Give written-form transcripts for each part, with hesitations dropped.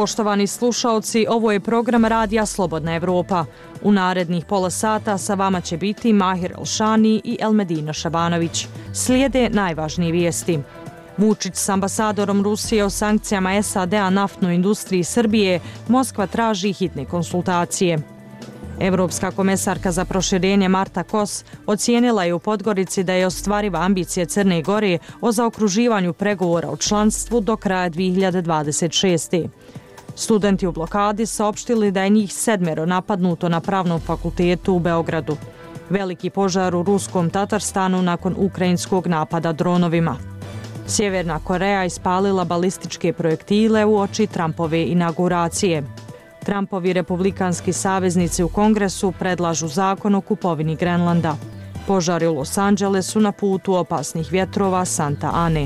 Poštovani slušaoci, ovo je program Radija Slobodna Evropa. U narednih pola sata sa vama će biti Mahir Elšani i Elmedina Šabanović. Slijede najvažnije vijesti. Vučić s ambasadorom Rusije o sankcijama SAD-a naftnoj industriji Srbije, Moskva traži hitne konsultacije. Evropska komesarka za proširenje Marta Kos ocijenila je u Podgorici da je ostvariva ambicija Crne Gore o zaokruživanju pregovora o članstvu do kraja 2026. Studenti u blokadi saopštili da je njih 7 napadnuto na Pravnom fakultetu u Beogradu. Veliki požar u ruskom Tatarstanu nakon ukrajinskog napada dronovima. Sjeverna Koreja ispalila balističke projektile uoči Trumpove inauguracije. Trumpovi republikanski saveznici u Kongresu predlažu zakon o kupovini Grenlanda. Požari u Los Angelesu na putu opasnih vjetrova Santa Ane.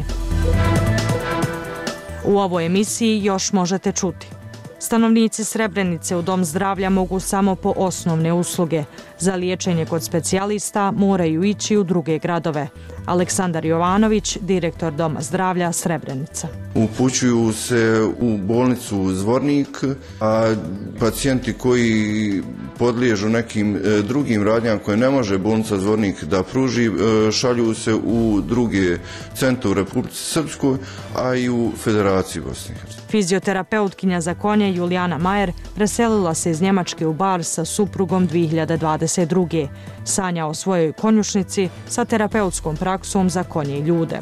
U ovoj emisiji još možete čuti. Stanovnici Srebrenice u Dom zdravlja mogu samo po osnovne usluge. Za liječenje kod specijalista moraju ići u druge gradove. Aleksandar Jovanović, direktor Doma zdravlja Srebrenica. Upućuju se u bolnicu Zvornik, a pacijenti koji podliježu nekim drugim radnjama koje ne može bolnica Zvornik da pruži, šalju se u druge centre u Republici Srpskoj, a i u Federaciji Bosne i Hercegovine. Fizioterapeutkinja za konje Julijana Majer preselila se iz Njemačke u Bar sa suprugom 2022. Sanja o svojoj konjušnici sa terapeutskom praksom za konje i ljude.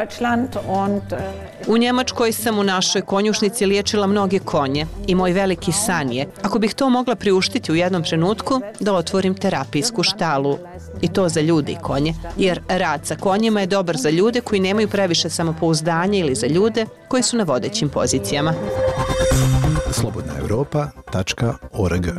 U Njemačkoj sam u našoj konjušnici liječila mnoge konje i moj veliki san je, ako bih to mogla priuštiti u jednom trenutku, da otvorim terapijsku štalu. I to za ljude i konje, jer rad sa konjima je dobar za ljude koji nemaju previše samopouzdanja ili za ljude koji su na vodećim pozicijama. slobodnaevropa.org.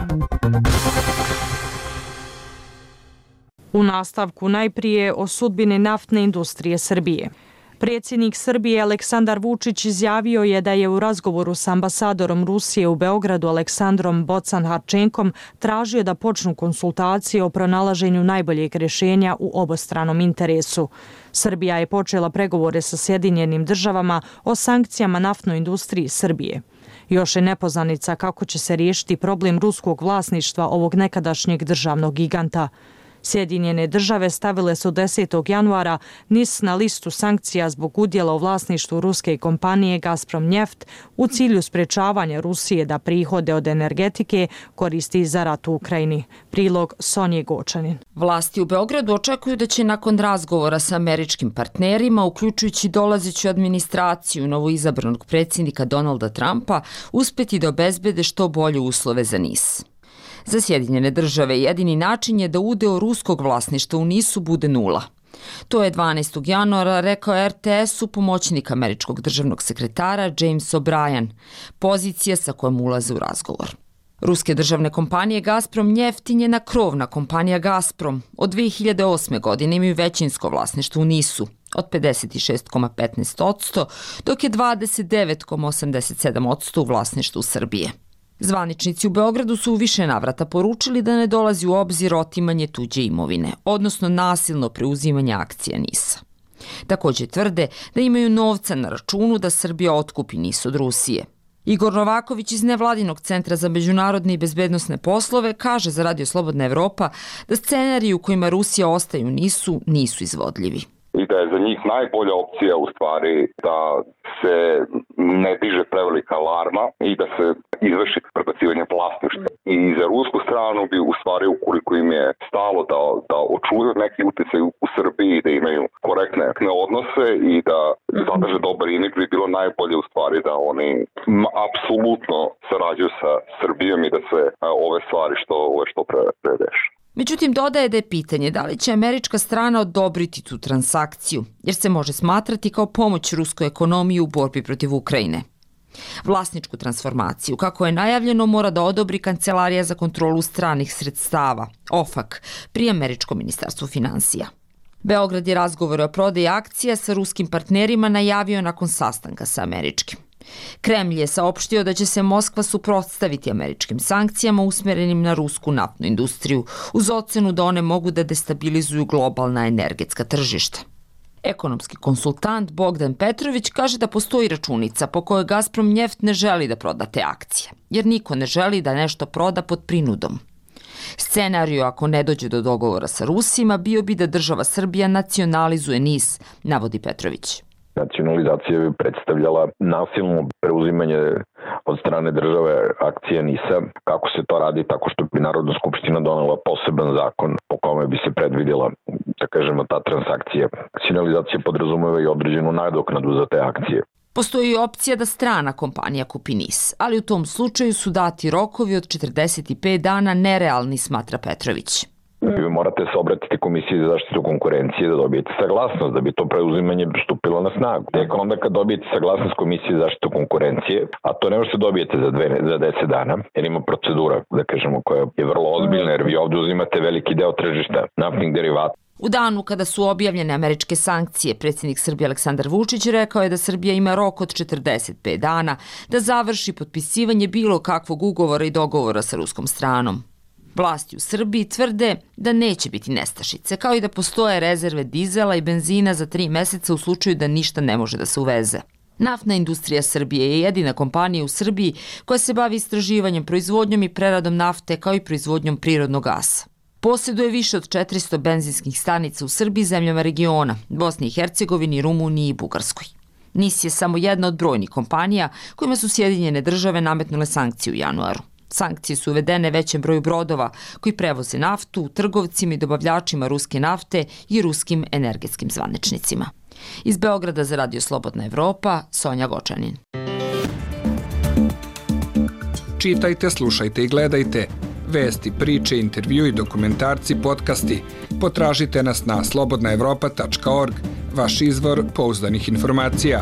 U nastavku najprije o sudbini naftne industrije Srbije. Predsjednik Srbije Aleksandar Vučić izjavio je da je u razgovoru s ambasadorom Rusije u Beogradu Aleksandrom Bocan-Harčenkom tražio da počnu konsultacije o pronalaženju najboljeg rješenja u obostranom interesu. Srbija je počela pregovore sa Sjedinjenim državama o sankcijama naftnoj industriji Srbije. Još je nepoznanica kako će se riješiti problem ruskog vlasništva ovog nekadašnjeg državnog giganta. Sjedinjene države stavile su 10. januara NIS na listu sankcija zbog udjela u vlasništvu ruske kompanije Gazprom Njeft u cilju sprečavanja Rusije da prihode od energetike koristi za rat u Ukrajini. Prilog Sonje Gočanin. Vlasti u Beogradu očekuju da će nakon razgovora sa američkim partnerima, uključujući dolazeću administraciju novoizabranog predsjednika Donalda Trumpa, uspjeti da obezbede što bolje uslove za NIS. Za Sjedinjene države jedini način je da udeo ruskog vlasništva u NIS-u bude 0. To je 12. januara rekao RTS-u pomoćnik američkog državnog sekretara James O'Brien, pozicija sa kojom ulaze u razgovor. Ruske državne kompanije Gazprom Njeft i njena krovna kompanija Gazprom od 2008. godine imaju većinsko vlasništvo u NIS-u od 56,15%, dok je 29,87% u vlasništvu Srbije. Zvaničnici u Beogradu su u više navrata poručili da ne dolazi u obzir otimanje tuđe imovine, odnosno nasilno preuzimanje akcija NIS-a. Također tvrde da imaju novca na računu da Srbija otkupi NIS od Rusije. Igor Novaković iz Nevladinog centra za međunarodne i bezbednosne poslove kaže za Radio Slobodna Evropa da scenariji u kojima Rusija ostaje u NIS-u nisu izvodljivi. I da je za njih najbolja opcija u stvari da se ne diže prevelika alarma i da se izvrši prebacivanje vlasništva. I za rusku stranu bi u stvari, ukoliko im je stalo da očuvaju neki utjecaj u Srbiji, da imaju korektne odnose i da zadrže dobar imidž, bi bilo najbolje u stvari da oni apsolutno sarađuju sa Srbijom i da se ove stvari što pre reše. Međutim, dodaje da je pitanje da li će američka strana odobriti tu transakciju, jer se može smatrati kao pomoć ruskoj ekonomiji u borbi protiv Ukrajine. Vlasničku transformaciju, kako je najavljeno, mora da odobri Kancelarija za kontrolu stranih sredstava, OFAC, pri američkom ministarstvu finansija. Beograd je razgovore o prodaji akcija sa ruskim partnerima najavio nakon sastanka sa američkim. Kremlj je saopštio da će se Moskva suprotstaviti američkim sankcijama usmjerenim na rusku naftnu industriju, uz ocenu da one mogu da destabilizuju globalna energetska tržišta. Ekonomski konsultant Bogdan Petrović kaže da postoji računica po kojoj Gazprom Njeft ne želi da proda te akcije, jer niko ne želi da nešto proda pod prinudom. Scenariju ako ne dođe do dogovora sa Rusima bio bi da država Srbija nacionalizuje NIS, navodi Petrović. Nacionalizacija bi predstavljala nasilno preuzimanje od strane države akcije NIS-a. Kako se to radi? Tako što bi Narodna skupština donela poseban zakon po kome bi se predvidjela, da kažemo, ta transakcija. Nacionalizacija podrazumeva i određenu nadoknadu za te akcije. Postoji opcija da strana kompanija kupi NIS, ali u tom slučaju su dati rokovi od 45 dana nerealni, smatra Petrović. Vi morate se obratiti Komisiji za zaštitu konkurencije da dobijete saglasnost, da bi to preuzimanje stupilo na snagu. Tek onda kad dobijete saglasnost Komisije za zaštitu konkurencije, a to ne možete dobijete za 10 dana, jer ima procedura, da kažemo, koja je vrlo ozbiljna, jer vi ovdje uzimate veliki deo tržišta naftnih derivata. U danu kada su objavljene američke sankcije, predsjednik Srbije Aleksandar Vučić rekao je da Srbija ima rok od 45 dana da završi potpisivanje bilo kakvog ugovora i dogovora sa ruskom stranom. Vlasti u Srbiji tvrde da neće biti nestašice, kao i da postoje rezerve dizela i benzina za 3 meseca u slučaju da ništa ne može da se uveze. Naftna industrija Srbije je jedina kompanija u Srbiji koja se bavi istraživanjem, proizvodnjom i preradom nafte, kao i proizvodnjom prirodnog gasa. Posjeduje više od 400 benzinskih stanica u Srbiji, zemljama regiona, Bosni i Hercegovini, Rumuniji i Bugarskoj. NIS je samo jedna od brojnih kompanija kojima su Sjedinjene države nametnule sankcije u januaru. Sankcije su uvedene većem broju brodova koji prevoze naftu, trgovcima i dobavljačima ruske nafte i ruskim energetskim zvaničnicima. Iz Beograda za Radio Slobodna Evropa, Sonja Gočanin. Čitajte, slušajte i gledajte. Vesti, priče, intervju i dokumentarci, podcasti. Potražite nas na slobodnaevropa.org, vaš izvor pouzdanih informacija.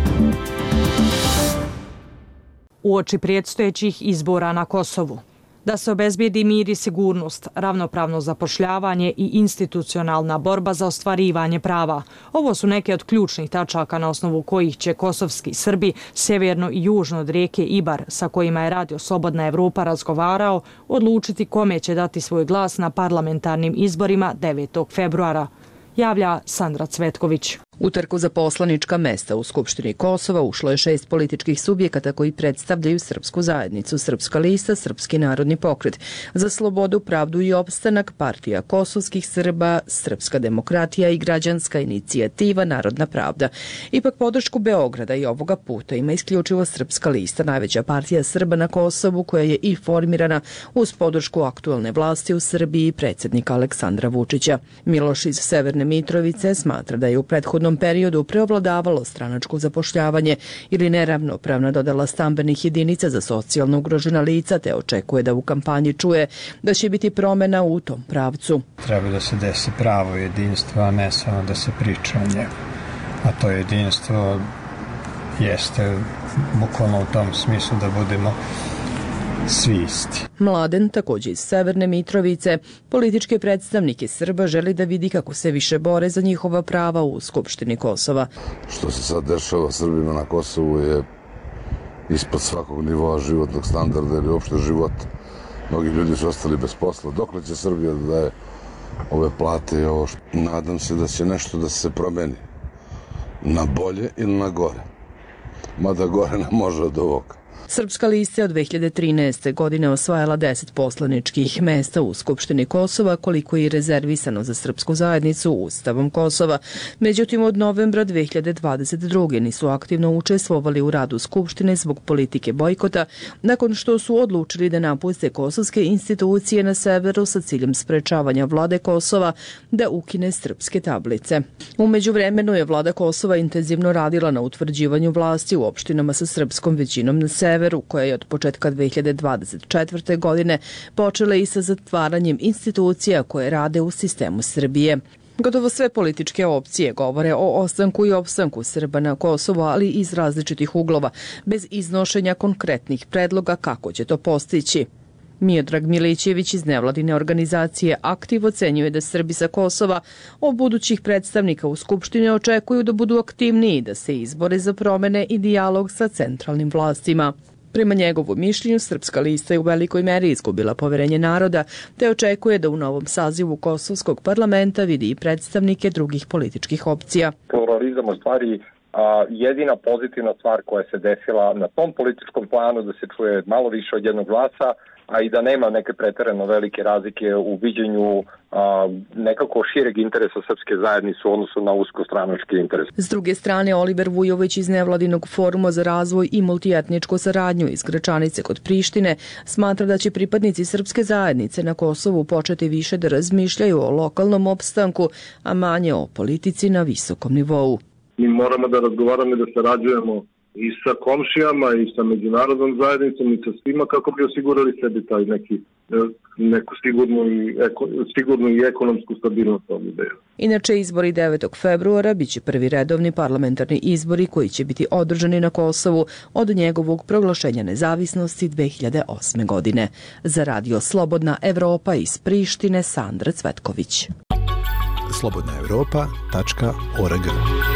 Uoči predstojećih izbora na Kosovu. Da se obezbijedi mir i sigurnost, ravnopravno zapošljavanje i institucionalna borba za ostvarivanje prava. Ovo su neke od ključnih tačaka na osnovu kojih će kosovski Srbi sjeverno i južno od rijeke Ibar, sa kojima je Radio Slobodna Evropa razgovarao, odlučiti kome će dati svoj glas na parlamentarnim izborima 9. februara. Javlja Sandra Cvetković. U trku za poslanička mesta u Skupštini Kosova ušlo je 6 političkih subjekata koji predstavljaju srpsku zajednicu: Srpska lista, Srpski narodni pokret za slobodu, pravdu i opstanak, Partija kosovskih Srba, Srpska demokratija i Građanska inicijativa Narodna pravda. Ipak podršku Beograda i ovoga puta ima isključivo Srpska lista, najveća partija Srba na Kosovu, koja je i formirana uz podršku aktualne vlasti u Srbiji i predsjednika Aleksandra Vučića. Miloš iz Severne Mitrovice smatra da je u prethodnom periodu preovladavalo stranačko zapošljavanje ili neravnopravna dodala stambenih jedinica za socijalno ugrožena lica, te očekuje da u kampanji čuje da će biti promjena u tom pravcu. Treba da se desi pravo jedinstvo, a ne samo da se priča o njemu. A to jedinstvo jeste bukvalno u tom smislu da budemo svi isti. Mladen, također iz Severne Mitrovice, političke predstavnike Srba želi da vidi kako se više bore za njihova prava u Skupštini Kosova. Što se sad dešava Srbima na Kosovu je ispod svakog nivoa životnog standarda ili uopšte života. Mnogi ljudi su ostali bez posla. Dokle će Srbija da daje ove plate i ovo? Nadam se da će nešto da se promeni. Na bolje ili na gore. Mada gore ne može od ovoga. Srpska lista je od 2013. godine osvajala 10 poslaničkih mesta u Skupštini Kosova, koliko je i rezervisano za srpsku zajednicu Ustavom Kosova. Međutim, od novembra 2022. nisu aktivno učestvovali u radu Skupštine zbog politike bojkota, nakon što su odlučili da napuste kosovske institucije na severu sa ciljem sprečavanja vlade Kosova da ukine srpske tablice. U međuvremenu je vlada Kosova intenzivno radila na utvrđivanju vlasti u opštinama sa srpskom većinom na severu, koja je od početka 2024. godine počela i sa zatvaranjem institucija koje rade u sistemu Srbije. Gotovo sve političke opcije govore o ostanku i opstanku Srba na Kosovu, ali iz različitih uglova, bez iznošenja konkretnih predloga kako će to postići. Miodrag Milićević iz nevladine organizacije Aktiv ocenjuje da Srbi sa Kosova od budućih predstavnika u Skupštini očekuju da budu aktivniji, da se izbore za promene i dijalog sa centralnim vlastima. Prema njegovom mišljenju, Srpska lista je u velikoj meri izgubila poverenje naroda, te očekuje da u novom sazivu Kosovskog parlamenta vidi i predstavnike drugih političkih opcija. Pluralizam u stvari jedina pozitivna stvar koja se desila na tom političkom planu, da se čuje malo više od jednog glasa, a i da nema neke preterano velike razlike u viđenju nekako šireg interesa srpske zajednice u odnosu na uskostranački interes. S druge strane, Oliver Vujović iz Nevladinog foruma za razvoj i multietničku saradnju iz Gračanice kod Prištine smatra da će pripadnici srpske zajednice na Kosovu početi više da razmišljaju o lokalnom opstanku, a manje o politici na visokom nivou. Mi moramo da razgovaramo i da sarađujemo i sa komšijama i sa međunarodnom zajednicom i sa svima kako bi osigurali sebi taj neku sigurnu i ekonomsku stabilnost ovdje. Inače, izbori 9. februara biće prvi redovni parlamentarni izbori koji će biti održani na Kosovu od njegovog proglašenja nezavisnosti 2008. godine. Za Radio Slobodna Evropa iz Prištine, Sandra Cvetković. slobodnaevropa.org.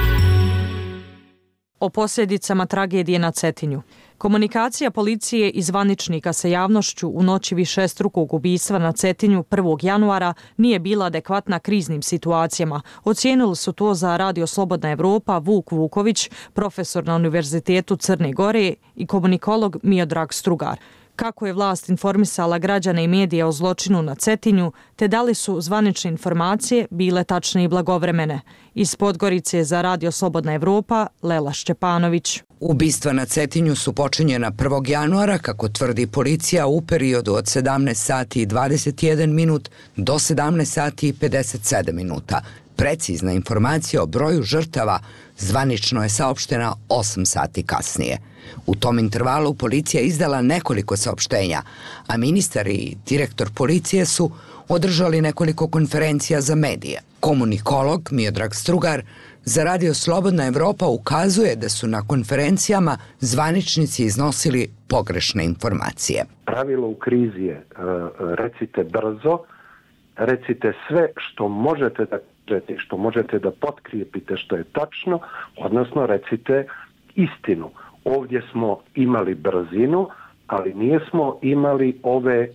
O posljedicama tragedije na Cetinju. Komunikacija policije i zvaničnika sa javnošću u noći višestrukog ubistva na Cetinju 1. januara nije bila adekvatna kriznim situacijama. Ocijenili su to za Radio Slobodna Evropa Vuk Vuković, profesor na Univerzitetu Crne Gore i komunikolog Miodrag Strugar. Kako je vlast informisala građane i medije o zločinu na Cetinju, te da li su zvanične informacije bile tačne i blagovremene. Iz Podgorice za Radio Slobodna Evropa, Lela Šćepanović. Ubistva na Cetinju su počinjena 1. januara, kako tvrdi policija, u periodu od 17 sati i 21 minut do 17 sati i 57 minuta. Precizna informacija o broju žrtava zvanično je saopštena 8 sati kasnije. U tom intervalu policija izdala nekoliko saopštenja, a ministar i direktor policije su održali nekoliko konferencija za medije. Komunikolog Miodrag Strugar za Radio Slobodna Evropa ukazuje da su na konferencijama zvaničnici iznosili pogrešne informacije. Pravilo u krizi je recite brzo, recite sve što možete da kažete, što možete da potkrijepite što je tačno, odnosno recite istinu. Ovdje smo imali brzinu, ali nismo imali ove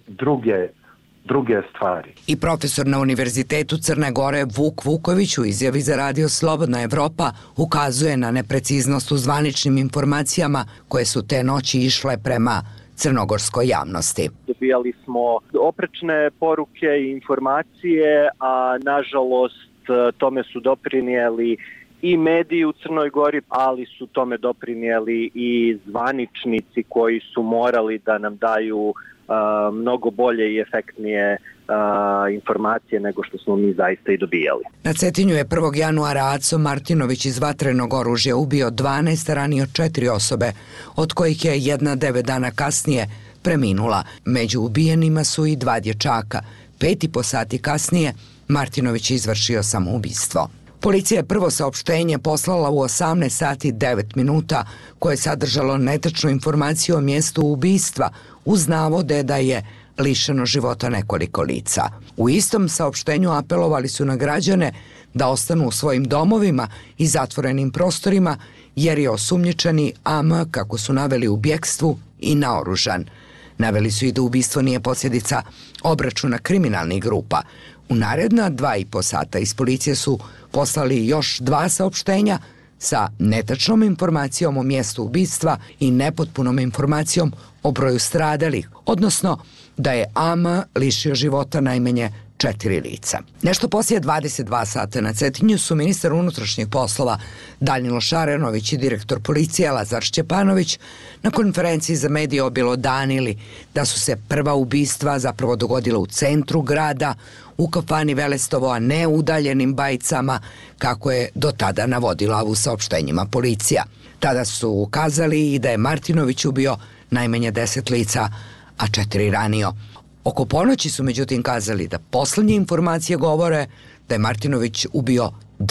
druge stvari. I profesor na Univerzitetu Crne Gore Vuk Vuković u izjavi za Radio Slobodna Evropa ukazuje na nepreciznost u zvaničnim informacijama koje su te noći išle prema crnogorskoj javnosti. Dobijali smo oprečne poruke i informacije, a nažalost tome su doprinijeli i mediji u Crnoj Gori, ali su tome doprinijeli i zvaničnici koji su morali da nam daju mnogo bolje i efektnije informacije nego što smo mi zaista i dobijali. Na Cetinju je 1. januara Aco Martinović iz vatrenog oružja ubio 12, a ranio 4 osobe, od kojih je jedna 9 dana kasnije preminula. Među ubijenima su i 2 dječaka. 5,5 sati kasnije Martinović je izvršio samoubistvo. Policija je prvo saopštenje poslala u 18 sati 9 minuta koje je sadržalo netačnu informaciju o mjestu ubistva uz navode da je lišeno života nekoliko lica. U istom saopštenju apelovali su na građane da ostanu u svojim domovima i zatvorenim prostorima jer je osumnjičeni AM, kako su naveli, u bjekstvu i naoružan. Naveli su i da ubistvo nije posljedica obračuna kriminalnih grupa. U naredna 2,5 sata iz policije su poslali još 2 saopštenja sa netačnom informacijom o mjestu ubistva i nepotpunom informacijom o broju stradalih, odnosno da je AM lišio života najmanje 4 lica. Nešto poslije 22 sata na Cetinju su ministar unutrašnjih poslova Danilo Šarenović i direktor policije Lazar Šćepanović na konferenciji za medije objelodanili da su se prva ubistva zapravo dogodila u centru grada, u kafani Velestovo, a ne u udaljenim Bajicama, kako je do tada navodila u saopštenjima policija. Tada su ukazali i da je Martinović ubio najmanje 10 lica, a 4 ranio. Oko ponoći su međutim kazali da poslednje informacije govore da je Martinović ubio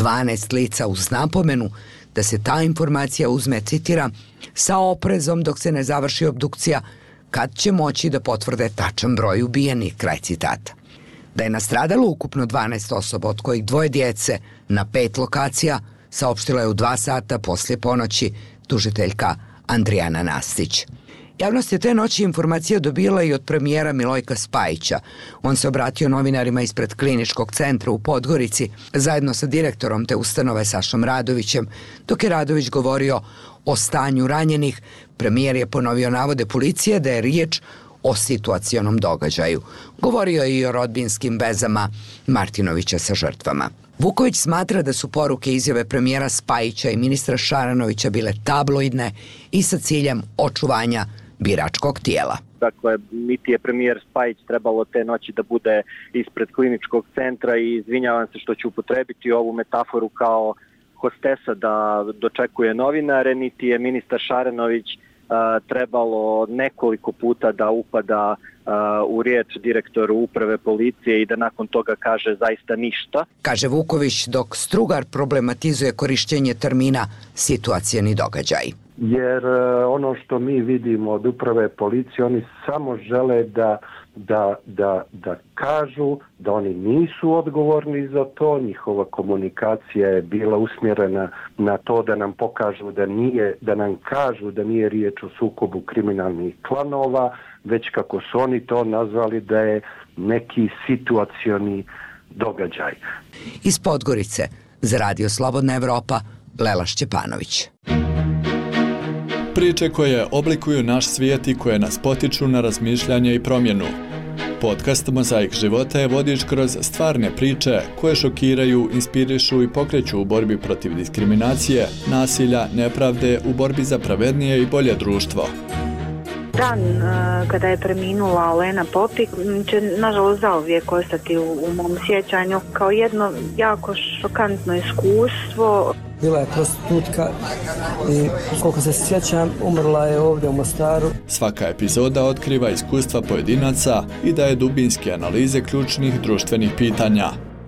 12 lica uz napomenu da se ta informacija uzme, citiram, sa oprezom dok se ne završi obdukcija, kad će moći da potvrde tačan broj ubijenih, kraj citata. Da je nastradalo ukupno 12 osoba, od kojih 2 djece na 5 lokacija, saopštila je u 2 sata poslije ponoći tužiteljka Andrijana Nastić. Javnost je te noći informacije dobila i od premijera Milojka Spajića. On se obratio novinarima ispred Kliničkog centra u Podgorici zajedno sa direktorom te ustanove Sašom Radovićem. Dok je Radović govorio o stanju ranjenih, premijer je ponovio navode policije da je riječ o situacionom događaju. Govorio je i o rodbinskim vezama Martinovića sa žrtvama. Vuković smatra da su poruke izjave premijera Spajića i ministra Šaranovića bile tabloidne i sa ciljem očuvanja biračkog tijela. Dakle, niti je premijer Spajić trebalo te noći da bude ispred Kliničkog centra i izvinjavam se što ću upotrebiti ovu metaforu kao hostesa da dočekuje novinare, niti je ministar Šaranović trebalo nekoliko puta da upada u riječ direktoru uprave policije i da nakon toga kaže zaista ništa. Kaže Vuković, dok Strugar problematizuje korištenje termina situacijeni događaj. Jer ono što mi vidimo od uprave policije, oni samo žele da kažu da oni nisu odgovorni za to. Njihova komunikacija je bila usmjerena na to da nam pokažu da nam kažu da nije riječ o sukobu kriminalnih klanova, već kako su oni to nazvali da je neki situacioni događaj. Iz Podgorice za Radio Slobodna Evropa, Lela Šćepanović. Priče koje oblikuju naš svijet i koje nas potiču na razmišljanje i promjenu. Podcast Mozaik života je vodič kroz stvarne priče koje šokiraju, inspirišu i pokreću u borbi protiv diskriminacije, nasilja, nepravde, u borbi za pravednije i bolje društvo. Dan kada je preminula Olena Popik će nažalost zauvijek ostati u mom sjećanju kao jedno jako šokantno iskustvo. Bila je prostitutka i koliko se sjećam umrla je ovdje u Mostaru. Svaka epizoda otkriva iskustva pojedinaca i daje dubinske analize ključnih društvenih pitanja.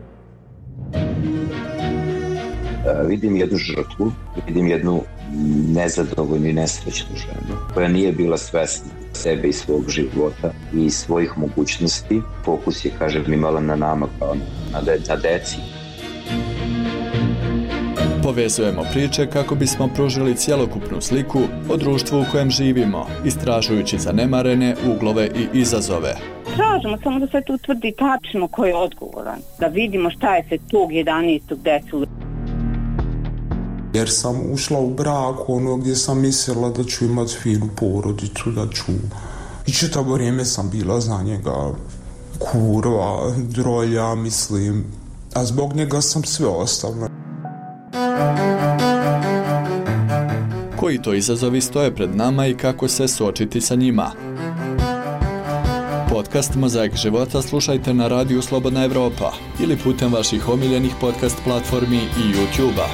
Vidim jednu žrtvu, vidim jednu nezadovoljnu i nesrećnu ženu koja nije bila svesna sebe i svog života i svojih mogućnosti. Fokus je, kažem, imala na nama kao na deci. Povezujemo priče kako bismo pružili cjelokupnu sliku o društvu u kojem živimo, istražujući zanemarene uglove i izazove. Tražimo samo da se tu utvrdi tačno ko je odgovoran, da vidimo šta je se tog 11. desilo. Jer sam ušla u brak gdje sam mislila da ću imati finu porodicu, da ću... I čitavo vrijeme sam bila za njega kurva, drolja, mislim, a zbog njega sam sve ostavila. Koji to izazovi stoje pred nama i kako se suočiti sa njima? Podcast Mozaik života slušajte na Radiju Slobodna Evropa ili putem vaših omiljenih podcast platformi i YouTube-a.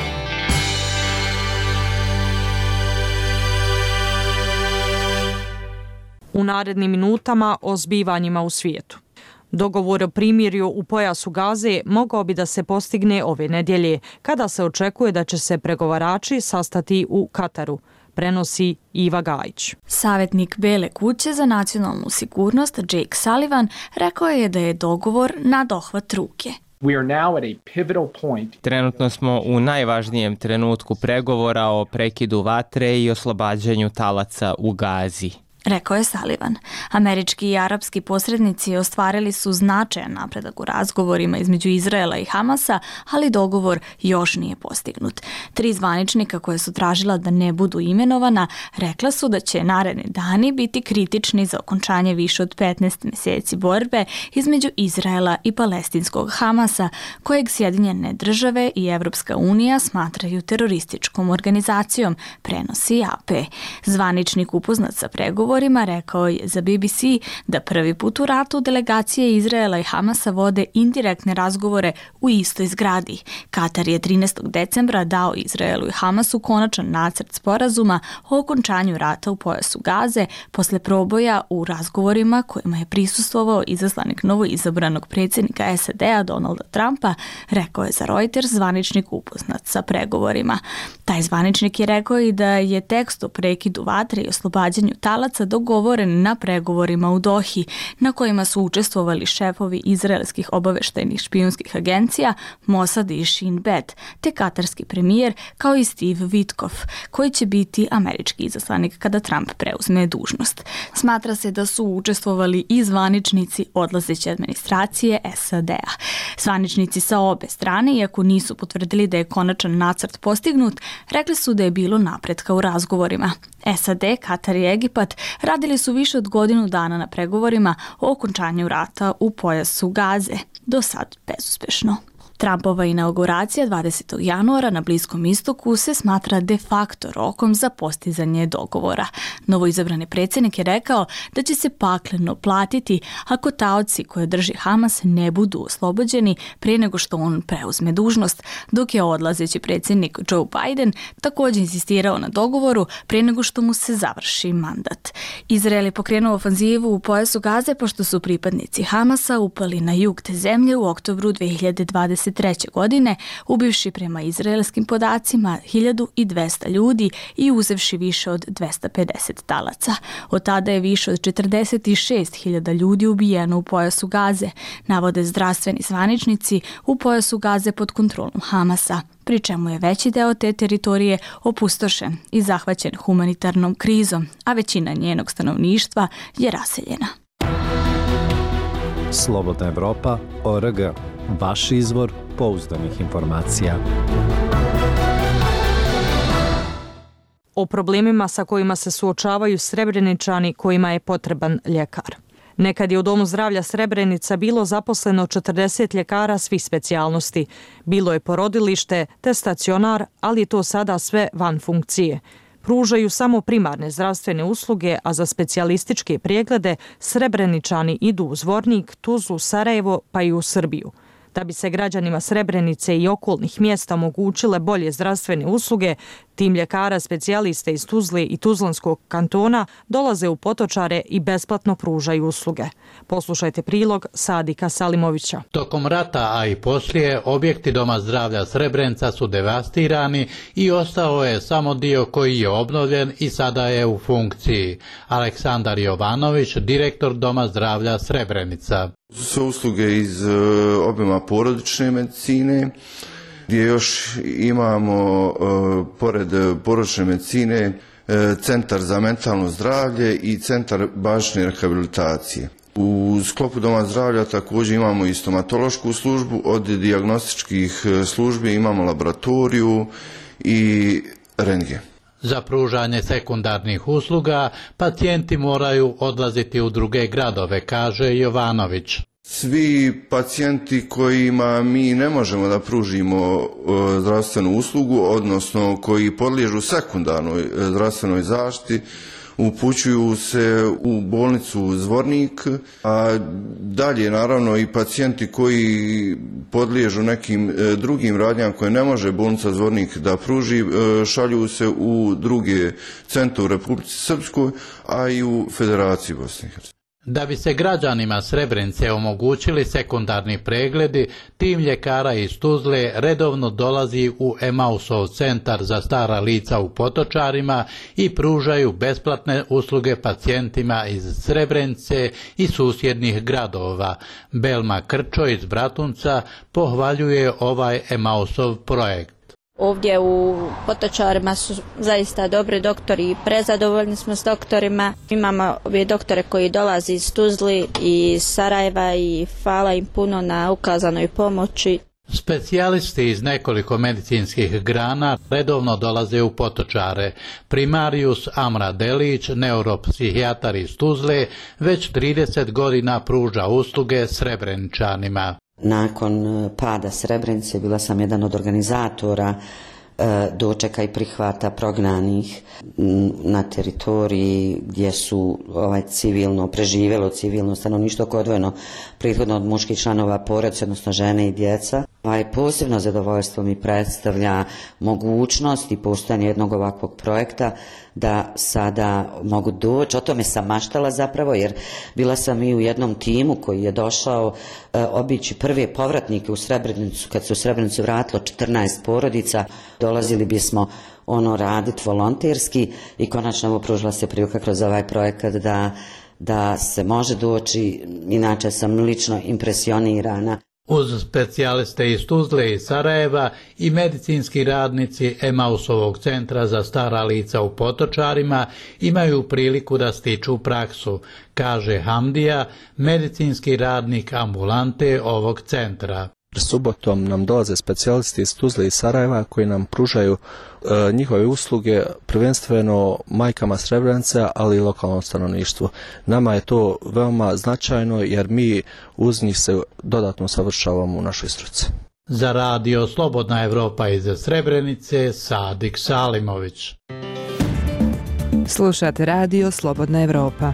U narednim minutama o zbivanjima u svijetu. Dogovor o primirju u pojasu Gaze mogao bi da se postigne ove nedjelje, kada se očekuje da će se pregovarači sastati u Kataru, prenosi Iva Gajić. Savjetnik Bele kuće za nacionalnu sigurnost Jake Sullivan rekao je da je dogovor na dohvat ruke. Trenutno smo u najvažnijem trenutku pregovora o prekidu vatre i oslobađanju talaca u Gazi, rekao je Sullivan. Američki i arapski posrednici ostvarili su značajan napredak u razgovorima između Izraela i Hamasa, ali dogovor još nije postignut. 3 zvaničnika koje su tražila da ne budu imenovana rekla su da će naredni dani biti kritični za okončanje više od 15 mjeseci borbe između Izraela i palestinskog Hamasa, kojeg Sjedinjene države i Evropska unija smatraju terorističkom organizacijom, prenosi AP. Zvaničnik upoznat sa pregovorima rekao je za BBC da prvi put u ratu delegacije Izraela i Hamasa vode indirektne razgovore u istoj zgradi. Katar je 13. decembra dao Izraelu i Hamasu konačan nacrt sporazuma o okončanju rata u pojasu Gaze posle proboja u razgovorima kojima je prisustvovao izaslanik novoizabranog predsjednika SAD-a Donalda Trumpa, rekao je za Reuters zvaničnik upoznat sa pregovorima. Taj zvaničnik je rekao i da je tekst o prekidu vatre i oslobađanju talaca dogovoren na pregovorima u Dohi, na kojima su učestvovali šefovi izraelskih obaveštajnih špijunskih agencija Mossad i Shin Bet, te katarski premijer kao i Steve Witkoff, koji će biti američki izaslanik kada Trump preuzme dužnost. Smatra se da su učestvovali i zvaničnici odlazeće administracije SAD-a. Zvaničnici sa obe strane, iako nisu potvrdili da je konačan nacrt postignut, rekli su da je bilo napretka u razgovorima. SAD, Katar i Egipat radili su više od godinu dana na pregovorima o okončanju rata u pojasu Gaze, do sad bezuspešno. Trumpova inauguracija 20. januara na Bliskom istoku se smatra de facto rokom za postizanje dogovora. Novoizabrani predsjednik je rekao da će se pakleno platiti ako taoci koje drži Hamas ne budu oslobođeni prije nego što on preuzme dužnost, dok je odlazeći predsjednik Joe Biden također insistirao na dogovoru prije nego što mu se završi mandat. Izrael je pokrenuo ofanzivu u pojasu Gaze pošto su pripadnici Hamasa upali na jug te zemlje u oktobru 2023. godine, ubivši prema izraelskim podacima 1200 ljudi i uzevši više od 250 talaca. Od tada je više od 46.000 ljudi ubijeno u pojasu Gaze, navode zdravstveni zvaničnici u pojasu Gaze pod kontrolom Hamasa, pri čemu je veći deo te teritorije opustošen i zahvaćen humanitarnom krizom, a većina njenog stanovništva je raseljena. Slobodna Evropa.org. Vaš izvor pouzdanih informacija. O problemima sa kojima se suočavaju Srebreničani kojima je potreban ljekar. Nekad je u Domu zdravlja Srebrenica bilo zaposleno 40 ljekara svih specijalnosti. Bilo je porodilište te stacionar, ali je to sada sve van funkcije. Pružaju samo primarne zdravstvene usluge, a za specijalističke preglede Srebreničani idu u Zvornik, Tuzlu, Sarajevo pa i u Srbiju. Da bi se građanima Srebrenice i okolnih mjesta omogućile bolje zdravstvene usluge, tim ljekara specijaliste iz Tuzle i Tuzlanskog kantona dolaze u Potočare i besplatno pružaju usluge. Poslušajte prilog Sadika Salimovića. Tokom rata, a i poslije, objekti Doma zdravlja Srebrenica su devastirani i ostao je samo dio koji je obnovljen i sada je u funkciji. Aleksandar Jovanović, direktor Doma zdravlja Srebrenica. Sve usluge iz obima porodične medicine, gdje još imamo, pored porodične medicine, centar za mentalno zdravlje i centar bazične rehabilitacije. U sklopu Doma zdravlja također imamo i stomatološku službu, od dijagnostičkih službi imamo laboratoriju i rentgen. Za pružanje sekundarnih usluga pacijenti moraju odlaziti u druge gradove, kaže Jovanović. Svi pacijenti kojima mi ne možemo da pružimo zdravstvenu uslugu, odnosno koji podliježu sekundarnoj zdravstvenoj zaštiti, upućuju se u bolnicu Zvornik, a dalje naravno i pacijenti koji podliježu nekim drugim radnjama koje ne može bolnica Zvornik da pruži, šalju se u druge centre u Republici Srpskoj, a i u Federaciji Bosne i Hercegovine. Da bi se građanima Srebrenice omogućili sekundarni pregledi, tim ljekara iz Tuzle redovno dolazi u Emausov centar za stara lica u Potočarima i pružaju besplatne usluge pacijentima iz Srebrenice i susjednih gradova. Belma Krčo iz Bratunca pohvaljuje ovaj Emausov projekt. Ovdje u Potočarima su zaista dobri doktori i prezadovoljni smo s doktorima. Imamo ove doktore koji dolaze iz Tuzli i Sarajeva i hvala im puno na ukazanoj pomoći. Specijalisti iz nekoliko medicinskih grana redovno dolaze u Potočare. Primarius Amra Delić, neuropsihijatar iz Tuzle, već 30 godina pruža usluge Srebreničanima. Nakon pada Srebrenice bila sam jedan od organizatora dočeka i prihvata prognanih na teritoriji gdje su preživjelo civilno stanovništvo koje je odvojeno prethodno od muških članova porodice, odnosno žene i djeca. Posebno zadovoljstvo mi predstavlja mogućnost i postojanje jednog ovakvog projekta da sada mogu doći. O tome sam maštala zapravo, jer bila sam i u jednom timu koji je došao obići prve povratnike u Srebrenicu, kad se u Srebrenicu vratilo 14 porodica. dolazili bismo raditi volonterski i konačno pružila se prilika kroz ovaj projekat da se može doći, inače sam lično impresionirana. Uz specijaliste iz Tuzle i Sarajeva i medicinski radnici Emausovog centra za stara lica u Potočarima imaju priliku da stiču praksu, kaže Hamdija, medicinski radnik ambulante ovog centra. Subotom nam dolaze specijalisti iz Tuzle i Sarajeva koji nam pružaju njihove usluge prvenstveno majkama Srebrenica, ali i lokalnom stanovništvu. Nama je to veoma značajno jer mi uz njih se dodatno savršavamo u našoj struci. Za radio Slobodna Evropa iz Srebrenice, Sadik Salimović. Slušate radio Slobodna Evropa.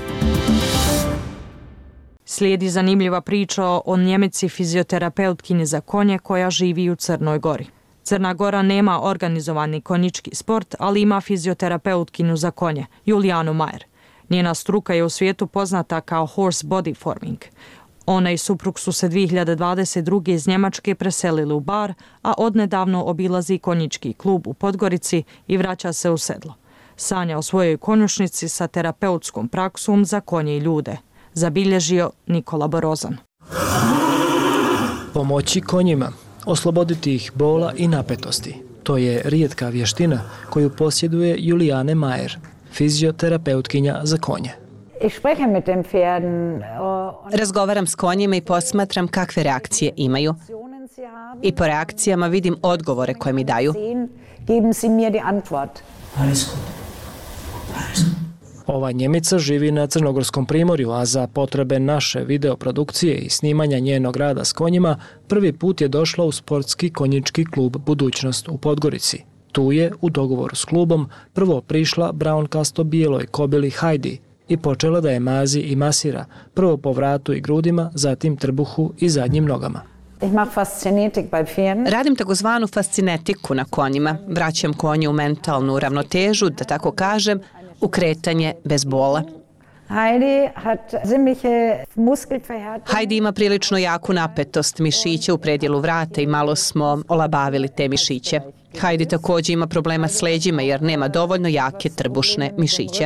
Slijedi zanimljiva priča o Njemici fizioterapeutkinji za konje koja živi u Crnoj Gori. Crna Gora nema organizovani konjički sport, ali ima fizioterapeutkinju za konje, Julijanu Majer. Njena struka je u svijetu poznata kao horse body forming. Ona i suprug su se 2022. iz Njemačke preselili u Bar, a odnedavno obilazi konjički klub u Podgorici i vraća se u sedlo. Sanja o svojoj konjušnici sa terapeutskom praksom za konje i ljude. Zabilježio Nikola Borozan. Pomoći konjima, osloboditi ih bola i napetosti. To je rijetka vještina koju posjeduje Julijane Majer, fizioterapeutkinja za konje. Razgovaram s konjima i posmatram kakve reakcije imaju. I po reakcijama vidim odgovore koje mi daju. Ova Njemica živi na Crnogorskom primorju, a za potrebe naše videoprodukcije i snimanja njenog rada s konjima prvi put je došla u sportski konjički klub Budućnost u Podgorici. Tu je, u dogovoru s klubom, prvo prišla braunkasto bijeloj kobili Heidi i počela da je mazi i masira, prvo po vratu i grudima, zatim trbuhu i zadnjim nogama. Radim takozvanu fascinetiku na konjima. Vraćam konje u mentalnu ravnotežu, da tako kažem, u kretanje bez bola. Heidi ima prilično jaku napetost mišića u predjelu vrata i malo smo olabavili te mišiće. Heidi također ima problema s leđima jer nema dovoljno jake trbušne mišiće.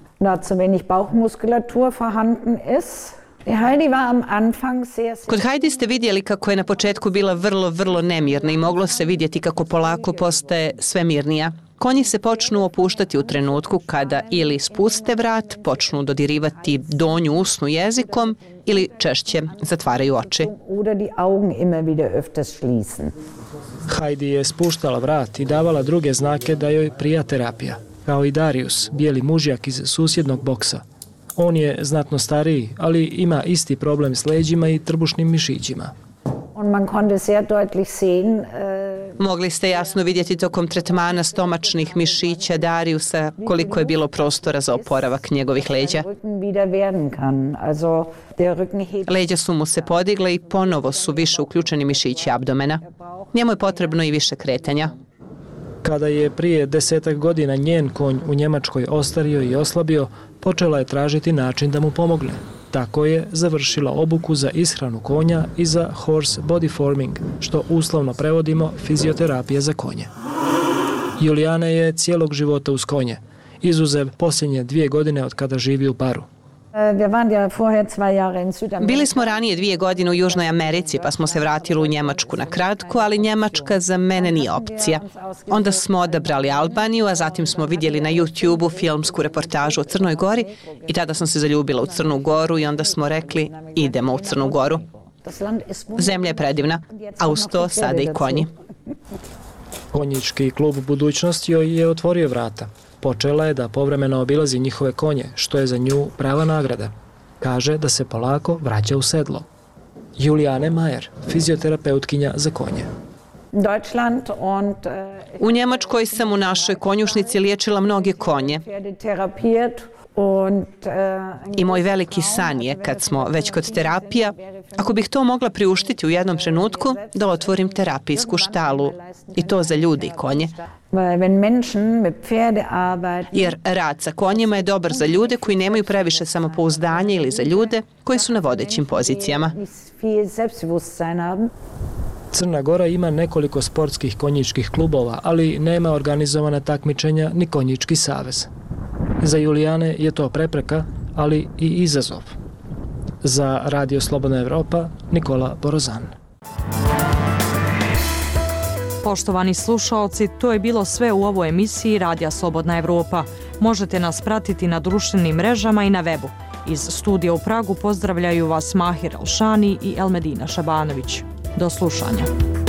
Kod Heidi ste vidjeli kako je na početku bila vrlo nemirna i moglo se vidjeti kako polako postaje sve mirnija. Konji se počnu opuštati u trenutku kada ili spuste vrat, počnu dodirivati donju usnu jezikom ili češće zatvaraju oči. Heidi je spuštala vrat i davala druge znake da joj prija terapija, kao i Darius, bijeli mužjak iz susjednog boksa. On je znatno stariji, ali ima isti problem s leđima i trbušnim mišićima. Mogli ste jasno vidjeti tokom tretmana stomačnih mišića Dariusa koliko je bilo prostora za oporavak njegovih leđa. Leđa su mu se podigle i ponovo su više uključeni mišići abdomena. Njemu je potrebno i više kretanja. Kada je prije 10 godina njen konj u Njemačkoj ostario i oslabio, počela je tražiti način da mu pomogne. Tako je završila obuku za ishranu konja i za horse body forming, što uslovno prevodimo fizioterapija za konje. Julijana je cijelog života uz konje, izuzev posljednje 2 godine od kada živi u Baru. Bili smo ranije 2 godine u Južnoj Americi, pa smo se vratili u Njemačku na kratko, ali Njemačka za mene nije opcija. Onda smo odabrali Albaniju, a zatim smo vidjeli na YouTube-u filmsku reportažu o Crnoj Gori i tada sam se zaljubila u Crnu Goru i onda smo rekli idemo u Crnu Goru. Zemlja je predivna, a uz to sada i konji. Konjički klub Budućnost joj je otvorio vrata. Počela je da povremeno obilazi njihove konje, što je za nju prava nagrada. Kaže da se polako vraća u sedlo. Julijane Majer, fizioterapeutkinja za konje. U Njemačkoj sam u našoj konjušnici liječila mnoge konje. I moj veliki san je, kad smo već kod terapija, ako bih to mogla priuštiti u jednom trenutku, da otvorim terapijsku štalu. I to za ljude i konje. Jer rad sa konjima je dobar za ljude koji nemaju previše samopouzdanja ili za ljude koji su na vodećim pozicijama. Crna Gora ima nekoliko sportskih konjičkih klubova, ali nema organizovana takmičenja ni konjički savez. Za Julijane je to prepreka, ali i izazov. Za Radio Slobodna Evropa, Nikola Borozan. Poštovani slušaoci, to je bilo sve u ovoj emisiji Radija Slobodna Evropa. Možete nas pratiti na društvenim mrežama i na webu. Iz studija u Pragu pozdravljaju vas Mahir Elšani i Elmedina Šabanović. Do slušanja.